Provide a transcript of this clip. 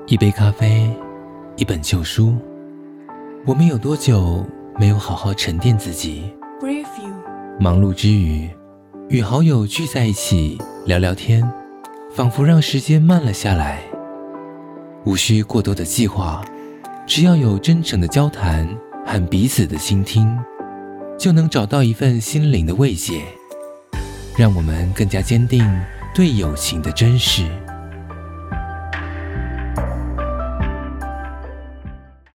一杯咖啡，一本旧书，我们有多久没有好好沉淀自己？忙碌之余，与好友聚在一起聊聊天，仿佛让时间慢了下来。无需过多的计划，只要有真诚的交谈和彼此的倾听，就能找到一份心灵的慰藉，让我们更加坚定对友情的珍视。